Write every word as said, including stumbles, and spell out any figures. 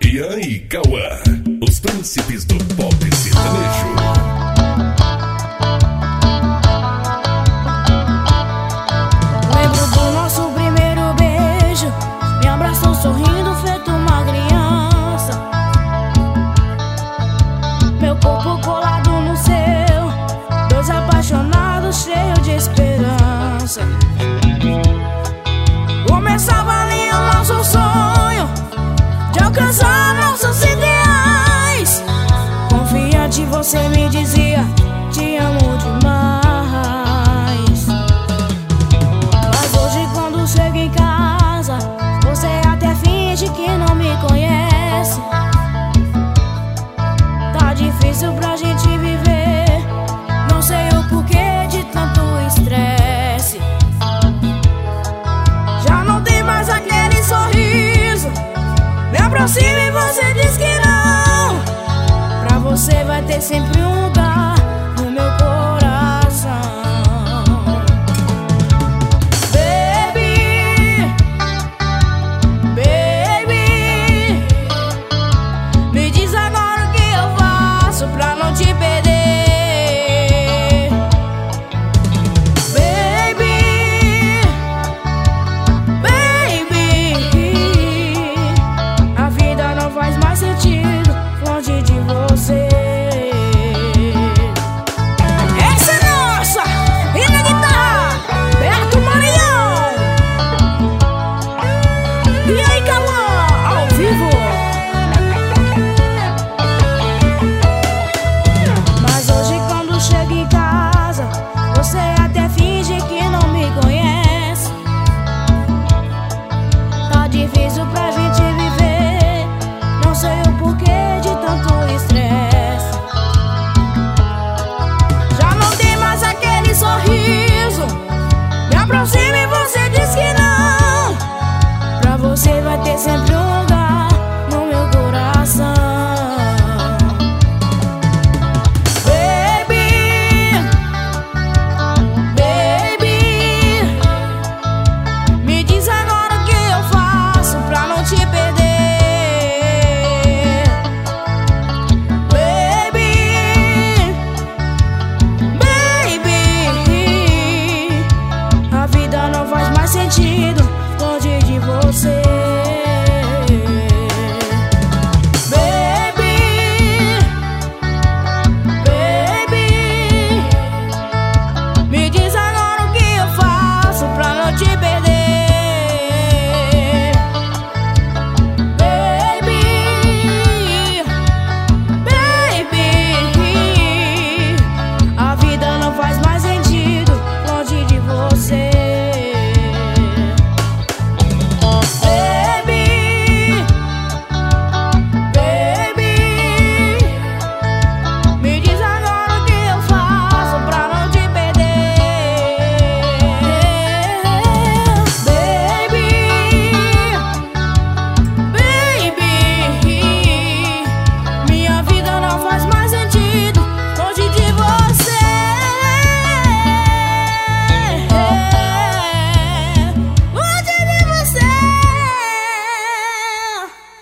Ian e Cauã, os príncipes do pop sertanejo. Lembro do nosso primeiro beijo, me abraçou sorrindo feito uma criança. Meu corpo colado no seu, dois apaixonados cheios de esperança. Começava ali o nosso sonho de alcançar nossos ideais. Confiante você me dizia, te amo demais. Mas hoje quando chego em casa, você até finge que não me conhece. Tá difícil pra gente viver, não sei o porquê de tanto estresse. Já não tem mais aquele sorriso, me aproxima e você diz que não. Pra você vai ter sempre um lugar.